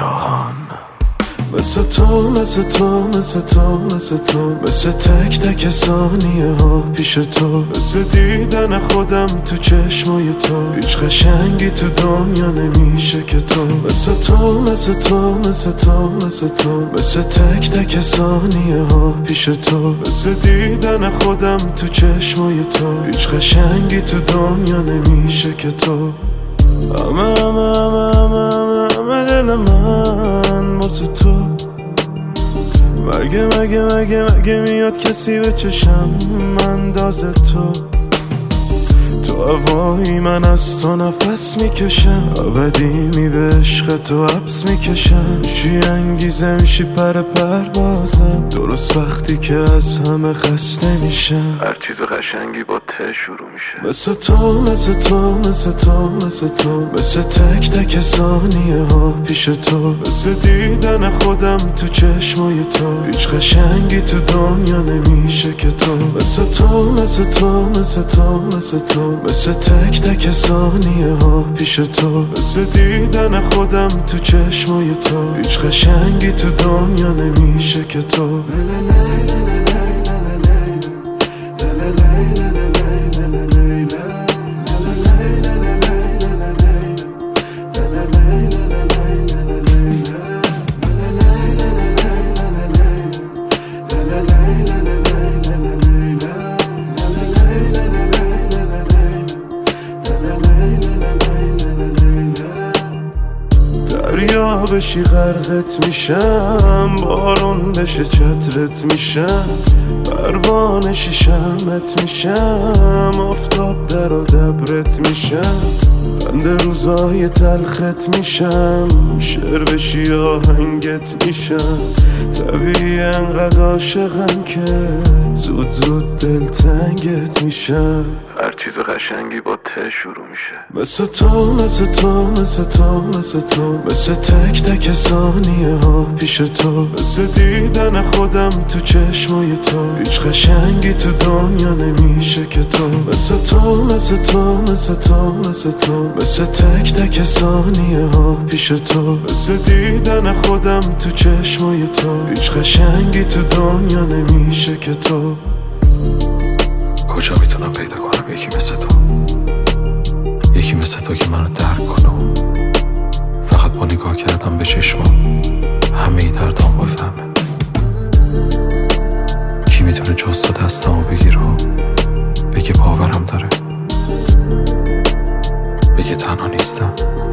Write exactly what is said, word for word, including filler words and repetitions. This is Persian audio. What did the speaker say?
جهان. مثل تو مثل تو مثل تو مثل تو مثل تک تک ثانیه ها پیش تو، مثل دیدن خودم تو چشمای تو، هیچ قشنگی تو دنیا نمیشه که تو. مثل تو مثل تو مثل تو مثل تو مثل تک تک ثانیه ها پیش تو، مثل دیدن خودم تو چشمای تو، هیچ قشنگی تو دنیا نمیشه که تو. همه همه همه همه همه دل من واسه تو. مگه مگه مگه مگه میاد کسی به چشم انداز تو؟ تو هوایی من از تو نفس میکشم، ابدی می به عشق تو حبس میکشم. چی انگیزه میشی پر پروازم، درست وقتی که از همه خسته میشم. هر چیز قشنگی با ته شروع میشه. مثل تو مثل تو مثل تو مثل تو مثل تک تک ثانیه ها پیش تو، مثل دیدن خودم تو چشمای تو، هیچ قشنگی تو دنیا نمیشه که تو. مثل تو مثل تو مثل تو مثل تو مثل تک تک ثانیه ها پیش تو، مثل دیدن خودم تو چشمای تو، هیچ قشنگی تو دنیا نمیشه که تو. دریا بشی غرقت میشم، بارون بشه چترت میشم، پروانه شمعت میشم، آفتاب در و دبرت میشم، بنده روزای تلخت میشم، شعر بشی آهنگت میشم. طبیعی انقدر عاشقم که زود زود دلتنگت میشم. هر چیز قشنگی با ته شروع میشه. مثل تو مثل تو مثل تو مثل تو مثل تک تک ثانیه ها پیش تو، مثل دیدن خودم تو چشمای تو، هیچ قشنگی تو دنیا نمیشه که تو. مثل تو مثل تو مثل تو مثل تو مثل تک تک ثانیه ها پیش تو، مثل دیدن خودم تو چشمای تو، هیچ قشنگی تو دنیا نمیشه که تو. کجا میتونم پیدا کنم یکی مثل تو، یکی مثل تو که منو درک کنه، فقط با نگاه کردم به چشمام همه ای دردام بفهمه. کی میتونه جز تو دستمو بگیره و بگه باورم داره، بگه تنها نیستم.